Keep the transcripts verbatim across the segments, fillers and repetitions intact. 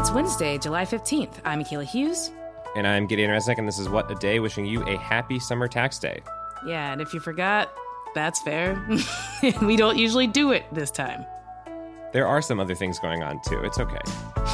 It's Wednesday, July fifteenth. I'm Akilah Hughes. And I'm Gideon Resnick, and this is What a Day, wishing you a happy summer tax day. Yeah, and if you forgot, that's fair. We don't usually do it this time. There are some other things going on, too. It's okay.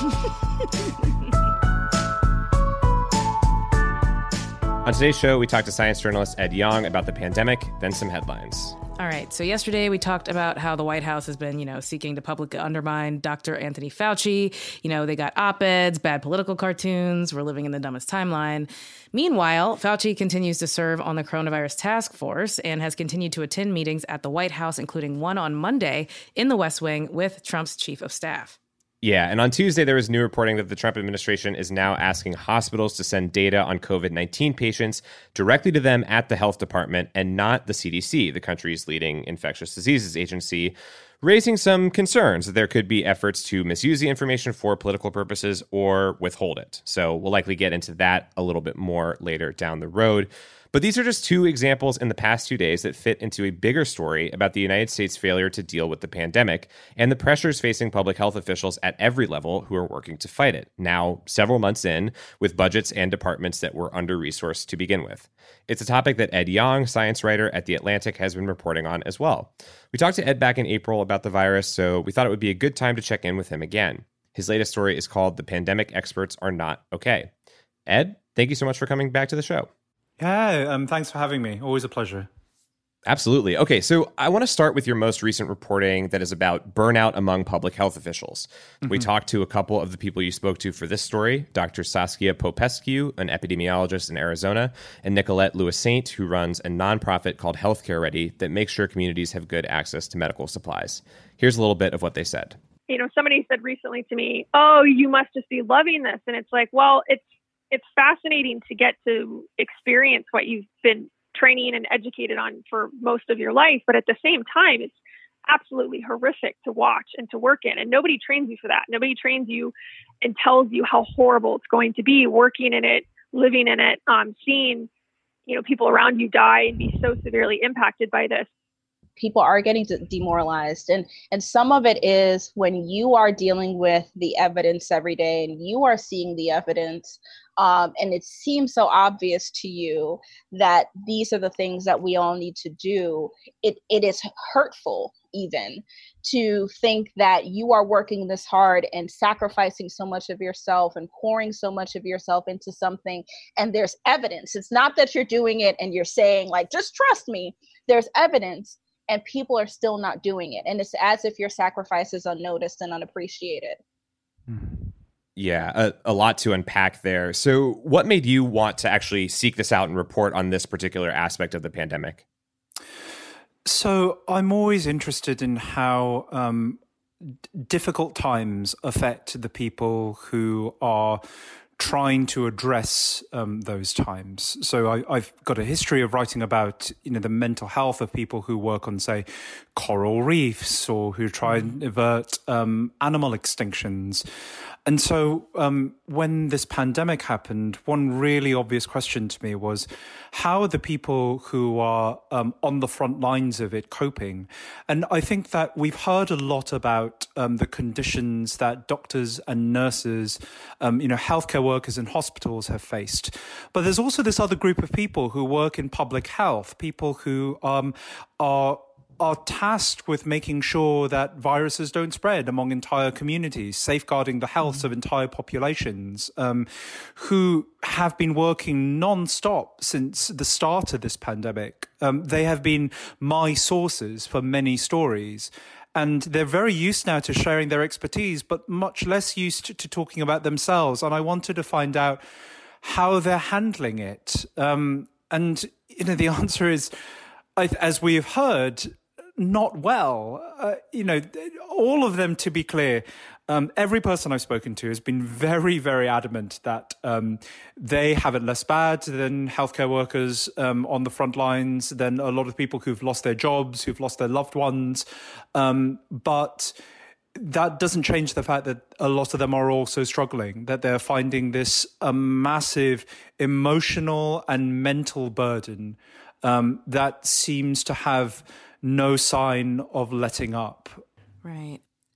On today's show, we talked to science journalist Ed Yong about the pandemic, then some headlines. All right, so yesterday we talked about how the White House has been, you know, seeking to publicly undermine Doctor Anthony Fauci. You know, they got op-eds, bad political cartoons. We're living in the dumbest timeline. Meanwhile, Fauci continues to serve on the coronavirus task force and has continued to attend meetings at the White House, including one on Monday in the West Wing with Trump's chief of staff. Yeah, and on Tuesday, there was new reporting that the Trump administration is now asking hospitals to send data on covid nineteen patients directly to them at the health department and not the C D C, the country's leading infectious diseases agency, raising some concerns that there could be efforts to misuse the information for political purposes or withhold it. So we'll likely get into that a little bit more later down the road. But these are just two examples in the past two days that fit into a bigger story about the United States' failure to deal with the pandemic and the pressures facing public health officials at every level who are working to fight it, now several months in, with budgets and departments that were under-resourced to begin with. It's a topic that Ed Yong, science writer at The Atlantic, has been reporting on as well. We talked to Ed back in April about the virus, so we thought it would be a good time to check in with him again. His latest story is called The Pandemic Experts Are Not Okay. Ed, thank you so much for coming back to the show. Yeah, um, thanks for having me. Always a pleasure. Absolutely. Okay, so I want to start with your most recent reporting that is about burnout among public health officials. Mm-hmm. We talked to a couple of the people you spoke to for this story, Doctor Saskia Popescu, an epidemiologist in Arizona, and Nicolette Lewis-Saint, who runs a nonprofit called Healthcare Ready that makes sure communities have good access to medical supplies. Here's a little bit of what they said. You know, somebody said recently to me, oh, you must just be loving this. And it's like, well, it's It's fascinating to get to experience what you've been training and educated on for most of your life. But at the same time, it's absolutely horrific to watch and to work in. And nobody trains you for that. Nobody trains you and tells you how horrible it's going to be working in it, living in it, um, seeing, you know, people around you die and be so severely impacted by this. People are getting demoralized. And, and some of it is when you are dealing with the evidence every day and you are seeing the evidence, um, and it seems so obvious to you that these are the things that we all need to do. It, it is hurtful even to think that you are working this hard and sacrificing so much of yourself and pouring so much of yourself into something. And there's evidence. It's not that you're doing it and you're saying like, just trust me. There's evidence. And people are still not doing it. And it's as if your sacrifice is unnoticed and unappreciated. Yeah, a, a lot to unpack there. So what made you want to actually seek this out and report on this particular aspect of the pandemic? So I'm always interested in how um, d- difficult times affect the people who are trying to address um, those times. So I, I've got a history of writing about, you know, the mental health of people who work on, say, coral reefs or who try and avert um, animal extinctions. And so um, when this pandemic happened, one really obvious question to me was, how are the people who are um, on the front lines of it coping? And I think that we've heard a lot about um, the conditions that doctors and nurses, um, you know, healthcare workers in hospitals have faced. But there's also this other group of people who work in public health, people who um, are are tasked with making sure that viruses don't spread among entire communities, safeguarding the health of entire populations, um, who have been working non-stop since the start of this pandemic. Um, they have been my sources for many stories. And they're very used now to sharing their expertise, but much less used to, to talking about themselves. And I wanted to find out how they're handling it. Um, and, you know, the answer is, as we have heard, not well. Uh, you know, all of them, to be clear, um, every person I've spoken to has been very, very adamant that um, they have it less bad than healthcare workers um, on the front lines, than a lot of people who've lost their jobs, who've lost their loved ones. Um, but that doesn't change the fact that a lot of them are also struggling, that they're finding this a massive emotional and mental burden um, that seems to have no sign of letting up. Right.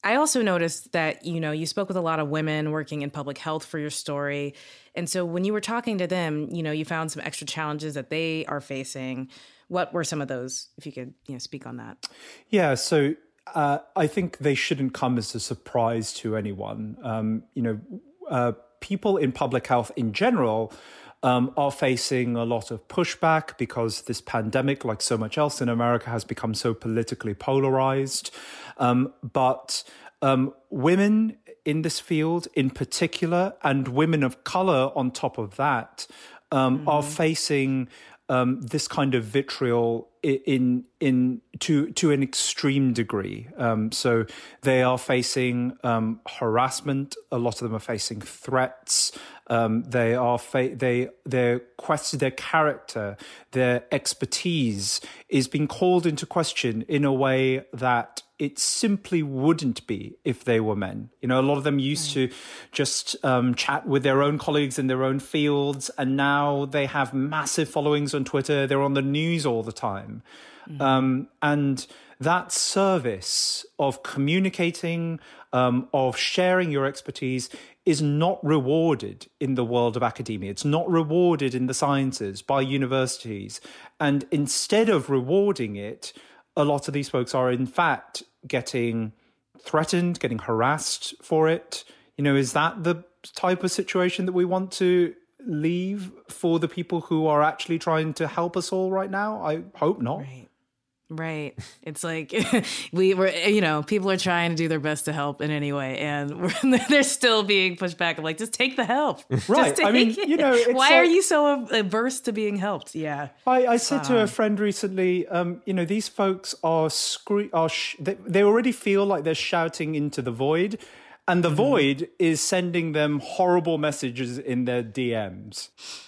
I also noticed that, you know, you spoke with a lot of women working in public health for your story. And so when you were talking to them, you know, you found some extra challenges that they are facing. What were some of those, if you could, you know, speak on that? Yeah, so uh, I think they shouldn't come as a surprise to anyone. Um, you know, uh, people in public health in general um, are facing a lot of pushback because this pandemic, like so much else in America, has become so politically polarized. Um, but um, women in this field in particular, and women of color on top of that, um, mm-hmm. are facing um, this kind of vitriol in in to to an extreme degree. Um, so they are facing um, harassment. A lot of them are facing threats. Um, they are fa- they their question, their character, their expertise is being called into question in a way that it simply wouldn't be if they were men. You know, a lot of them used right. to just um, chat with their own colleagues in their own fields, and now they have massive followings on Twitter. They're on the news all the time. Mm. Um, and that service of communicating, um, of sharing your expertise is not rewarded in the world of academia. It's not rewarded in the sciences by universities. And instead of rewarding it, a lot of these folks are in fact getting threatened, getting harassed for it. You know, is that the type of situation that we want to leave for the people who are actually trying to help us all right now? I hope not. Right. Right. It's like we were, you know, people are trying to do their best to help in any way, and we're, they're still being pushed back. I'm like, just take the help. Right. I mean, it. you know, it's why like, are you so averse to being helped? Yeah. I, I said to a friend recently, um, you know, these folks are scre- are sh- they, they already feel like they're shouting into the void, and the mm-hmm. void is sending them horrible messages in their D Ms.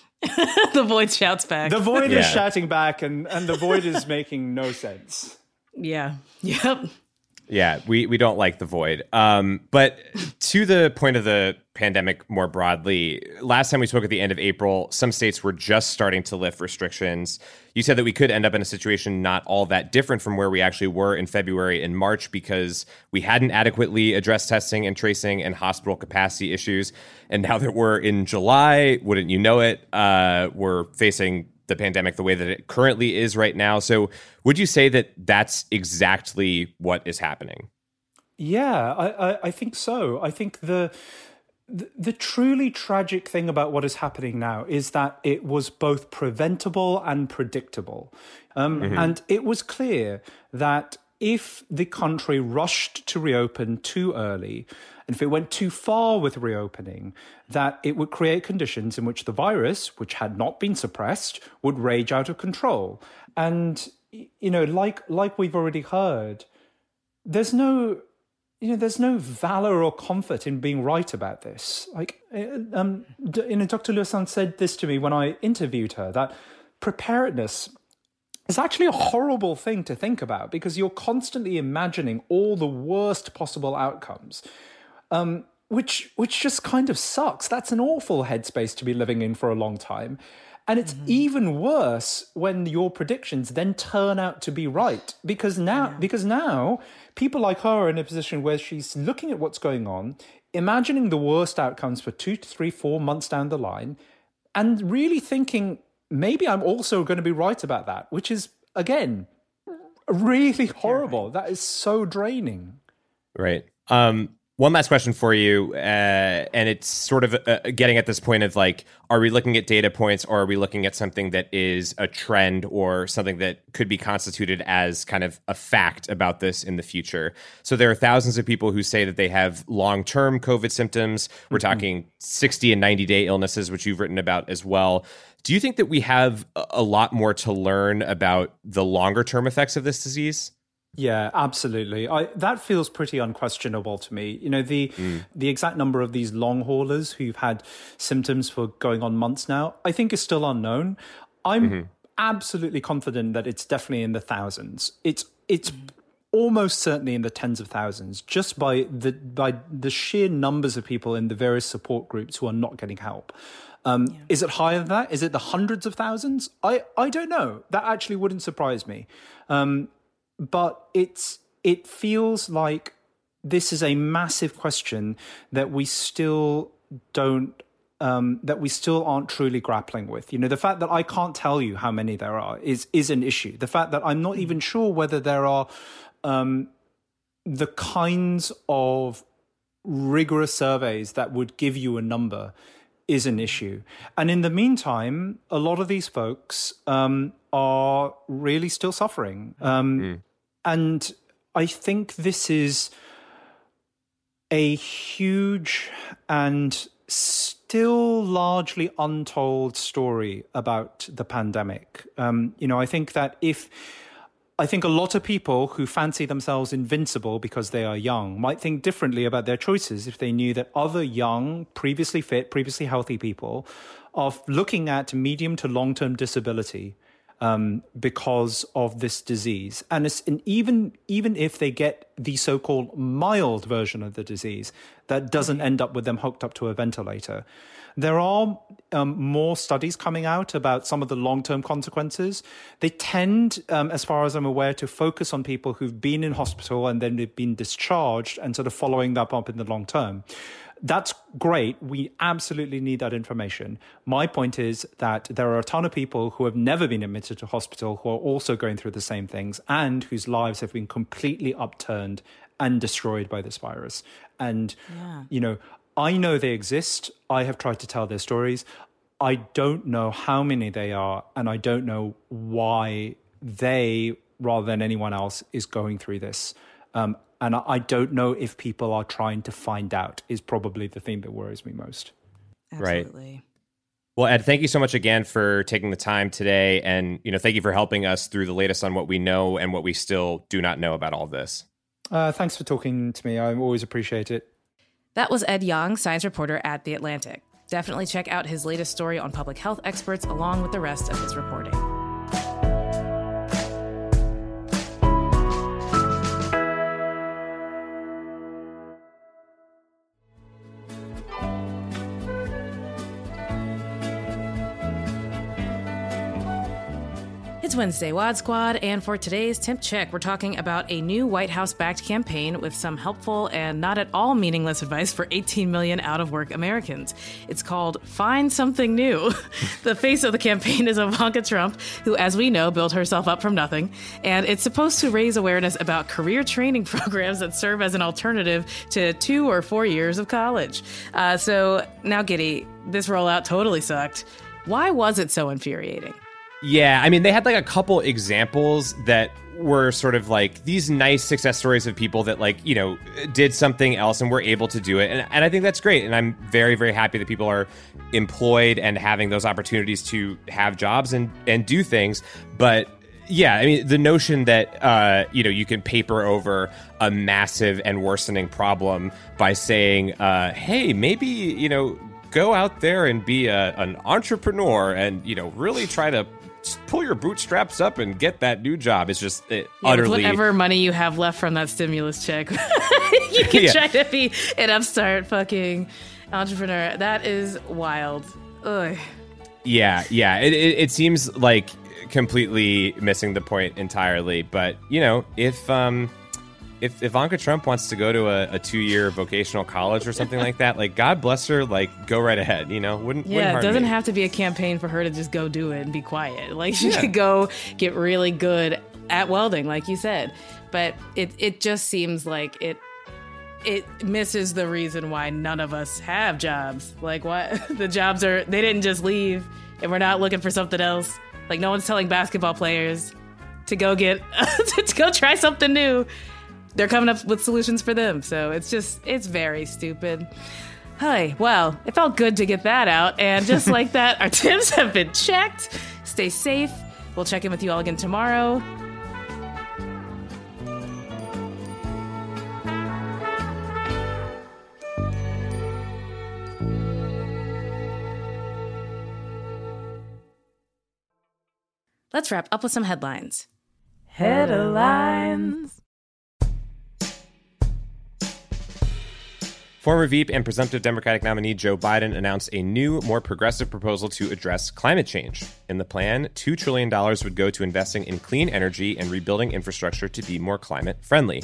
The void shouts back. The void yeah. is shouting back, and, and the void is making no sense. Yeah. Yep. Yeah, we, we don't like the void. Um, but to the point of the pandemic more broadly, last time we spoke at the end of April, some states were just starting to lift restrictions. You said that we could end up in a situation not all that different from where we actually were in February and March because we hadn't adequately addressed testing and tracing and hospital capacity issues. And now that we're in July, wouldn't you know it, uh, we're facing the pandemic the way that it currently is right now. So would you say that that's exactly what is happening? Yeah, I, I, I think so. I think the, the the truly tragic thing about what is happening now is that it was both preventable and predictable. Um, mm-hmm. And it was clear that if the country rushed to reopen too early, and if it went too far with reopening, that it would create conditions in which the virus, which had not been suppressed, would rage out of control. And, you know, like like we've already heard, there's no, you know, there's no valor or comfort in being right about this. Like, um, you know, Doctor Louison said this to me when I interviewed her, that preparedness is actually a horrible thing to think about because you're constantly imagining all the worst possible outcomes. Um, which which just kind of sucks. That's an awful headspace to be living in for a long time. And it's mm-hmm. even worse when your predictions then turn out to be right. Because now, yeah. because now people like her are in a position where she's looking at what's going on, imagining the worst outcomes for two to three, four months down the line, and really thinking, maybe I'm also going to be right about that, which is, again, really horrible. That is so draining. Right. Um, one last question for you, uh, and it's sort of uh, getting at this point of like, are we looking at data points or are we looking at something that is a trend or something that could be constituted as kind of a fact about this in the future? So there are thousands of people who say that they have long-term COVID symptoms. We're mm-hmm. talking sixty and ninety-day illnesses, which you've written about as well. Do you think that we have a lot more to learn about the longer-term effects of this disease? Yeah, absolutely. I, that feels pretty unquestionable to me. You know, the mm. the exact number of these long haulers who've had symptoms for going on months now, I think is still unknown. I'm mm-hmm. absolutely confident that it's definitely in the thousands. It's it's mm. almost certainly in the tens of thousands, just by the by the sheer numbers of people in the various support groups who are not getting help. Um, yeah. Is it higher than that? Is it the hundreds of thousands? I, I don't know. That actually wouldn't surprise me. Um, But it's it feels like this is a massive question that we still don't, um, that we still aren't truly grappling with. You know, the fact that I can't tell you how many there are is is an issue. The fact that I'm not even sure whether there are um, the kinds of rigorous surveys that would give you a number is an issue. And in the meantime, a lot of these folks um, are really still suffering. Um, mm. And I think this is a huge and still largely untold story about the pandemic. Um, you know, I think that if, I think a lot of people who fancy themselves invincible because they are young might think differently about their choices if they knew that other young, previously fit, previously healthy people are looking at medium to long-term disability um, because of this disease. And, it's, and even even if they get the so-called mild version of the disease that doesn't end up with them hooked up to a ventilator, there are um, more studies coming out about some of the long-term consequences. They tend, um, as far as I'm aware, to focus on people who've been in hospital and then they've been discharged and sort of following that up in the long term. That's great. We absolutely need that information. My point is that there are a ton of people who have never been admitted to hospital who are also going through the same things and whose lives have been completely upturned and destroyed by this virus. And, yeah. you know, I know they exist. I have tried to tell their stories. I don't know how many they are, and I don't know why they, rather than anyone else, is going through this. Um, and I don't know if people are trying to find out, is probably the thing that worries me most. Absolutely. Right. Well, Ed, thank you so much again for taking the time today. And, you know, thank you for helping us through the latest on what we know and what we still do not know about all of this. Uh, thanks for talking to me. I always appreciate it. That was Ed Yong, science reporter at The Atlantic. Definitely check out his latest story on public health experts along with the rest of his reporting. It's Wednesday, Wad Squad, and for today's Temp Check, we're talking about a new White House-backed campaign with some helpful and not at all meaningless advice for eighteen million out-of-work Americans. It's called Find Something New. The face of the campaign is Ivanka Trump, who, as we know, built herself up from nothing, and it's supposed to raise awareness about career training programs that serve as an alternative to two or four years of college. Uh, so now, Giddy, this rollout totally sucked. Why was it so infuriating? Yeah, I mean, they had like a couple examples that were sort of like these nice success stories of people that, like, you know, did something else and were able to do it. And, and I think that's great. And I'm very, very happy that people are employed and having those opportunities to have jobs and, and do things. But yeah, I mean, the notion that, uh, you know, you can paper over a massive and worsening problem by saying, uh, hey, maybe, you know, go out there and be a, an entrepreneur and, you know, really try to pull your bootstraps up and get that new job. It's just it, yeah, utterly... With whatever money you have left from that stimulus check, you can yeah. try to be an upstart fucking entrepreneur. That is wild. Ugh. Yeah, yeah. It, it, it seems like completely missing the point entirely. But, you know, if... um. If Ivanka Trump wants to go to a, a two-year vocational college or something like that, like, God bless her, like, go right ahead, you know? Wouldn't, yeah, wouldn't harm it doesn't me. have to be a campaign for her to just go do it and be quiet. Like, she yeah. could go get really good at welding, like you said. But it, it just seems like it it misses the reason why none of us have jobs. Like, what? The jobs are, they didn't just leave, and we're not looking for something else. Like, no one's telling basketball players to go get, to go try something new. They're coming up with solutions for them. So it's just, it's very stupid. Hi, well, it felt good to get that out. And just like that, our tips have been checked. Stay safe. We'll check in with you all again tomorrow. Let's wrap up with some headlines. Headlines. Former V P and presumptive Democratic nominee Joe Biden announced a new, more progressive proposal to address climate change. In the plan, two trillion dollars would go to investing in clean energy and rebuilding infrastructure to be more climate friendly.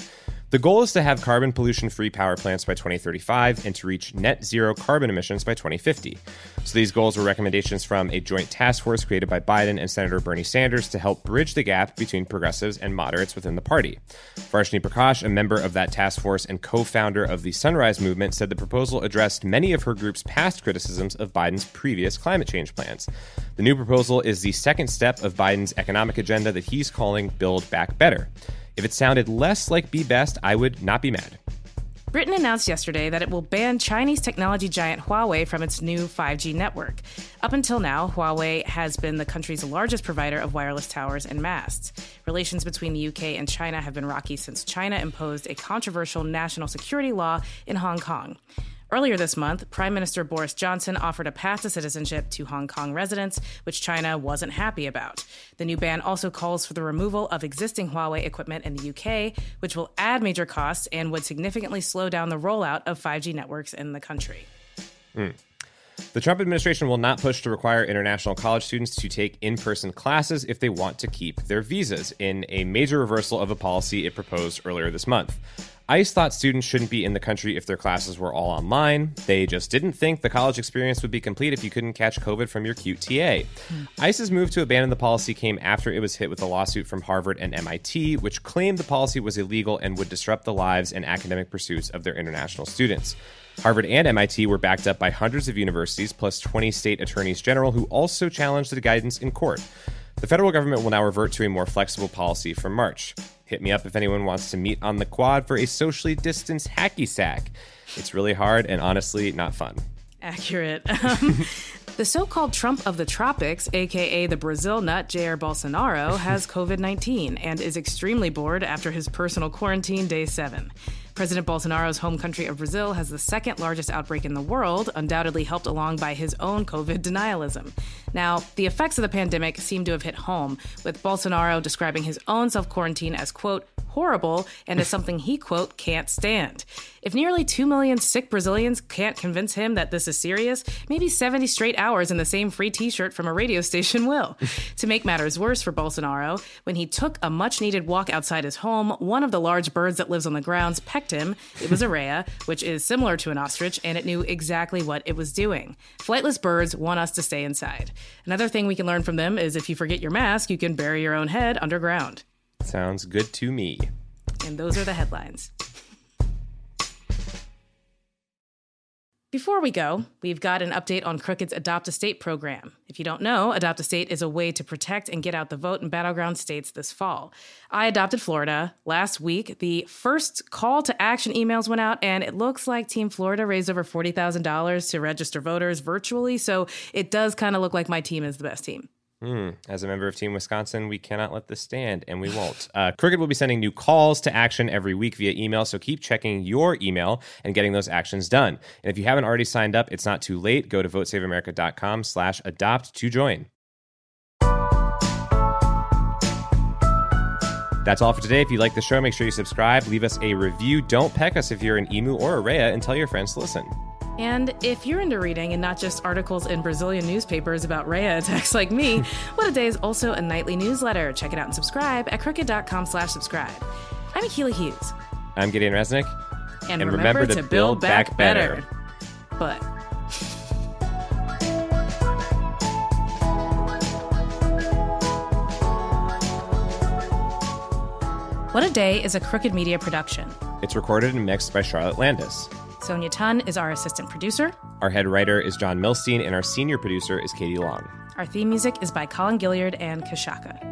The goal is to have carbon pollution-free power plants by twenty thirty-five and to reach net zero carbon emissions by twenty fifty. So these goals were recommendations from a joint task force created by Biden and Senator Bernie Sanders to help bridge the gap between progressives and moderates within the party. Varshini Prakash, a member of that task force and co-founder of the Sunrise Movement, said the proposal addressed many of her group's past criticisms of Biden's previous climate change plans. The new proposal is the second step of Biden's economic agenda that he's calling Build Back Better. If it sounded less like Be Best, I would not be mad. Britain announced yesterday that it will ban Chinese technology giant Huawei from its new five G network. Up until now, Huawei has been the country's largest provider of wireless towers and masts. Relations between the U K and China have been rocky since China imposed a controversial national security law in Hong Kong. Earlier this month, Prime Minister Boris Johnson offered a path to citizenship to Hong Kong residents, which China wasn't happy about. The new ban also calls for the removal of existing Huawei equipment in the U K, which will add major costs and would significantly slow down the rollout of five G networks in the country. Mm. The Trump administration will not push to require international college students to take in-person classes if they want to keep their visas, in a major reversal of a policy it proposed earlier this month. ICE thought students shouldn't be in the country if their classes were all online. They just didn't think the college experience would be complete if you couldn't catch COVID from your Q T A. Mm. ICE's move to abandon the policy came after it was hit with a lawsuit from Harvard and M I T, which claimed the policy was illegal and would disrupt the lives and academic pursuits of their international students. Harvard and M I T were backed up by hundreds of universities, plus twenty state attorneys general who also challenged the guidance in court. The federal government will now revert to a more flexible policy from March. Hit me up if anyone wants to meet on the quad for a socially distanced hacky sack. It's really hard and honestly not fun. Accurate. Um, the so-called Trump of the tropics, a k a the Brazil nut Jair Bolsonaro, has COVID nineteen and is extremely bored after his personal quarantine day seven. President Bolsonaro's home country of Brazil has the second largest outbreak in the world, undoubtedly helped along by his own COVID denialism. Now, the effects of the pandemic seem to have hit home, with Bolsonaro describing his own self-quarantine as, quote, horrible and as something he, quote, can't stand. If nearly two million sick Brazilians can't convince him that this is serious, maybe seventy straight hours in the same free t-shirt from a radio station will. To make matters worse for Bolsonaro, when he took a much-needed walk outside his home, one of the large birds that lives on the grounds pecked him. It was a rhea, which is similar to an ostrich, and it knew exactly what it was doing. Flightless birds want us to stay inside. Another thing we can learn from them is if you forget your mask, you can bury your own head underground. Sounds good to me. And those are the headlines. Before we go, we've got an update on Crooked's Adopt a State program. If you don't know, Adopt a State is a way to protect and get out the vote in battleground states this fall. I adopted Florida. Last week, the first call to action emails went out, and it looks like Team Florida raised over forty thousand dollars to register voters virtually, so it does kind of look like my team is the best team. Mm, as a member of Team Wisconsin, we cannot let this stand, and we won't. Uh, Crooked will be sending new calls to action every week via email, so keep checking your email and getting those actions done. And if you haven't already signed up, it's not too late. Go to votesaveamerica.com slash adopt to join. That's all for today. If you like the show, make sure you subscribe, leave us a review. Don't peck us if you're an emu or a rhea, and tell your friends to listen. And if you're into reading and not just articles in Brazilian newspapers about rhea attacks like me, What a Day is also a nightly newsletter. Check it out and subscribe at crooked.com slash subscribe. I'm Akila Hughes. I'm Gideon Resnick. And, and remember, remember to, to build, build back, back better. better. But... What a Day is a Crooked Media production. It's recorded and mixed by Charlotte Landis. Sonia Tun is our assistant producer. Our head writer is John Milstein, and our senior producer is Katie Long. Our theme music is by Colin Gilliard and Kashaka.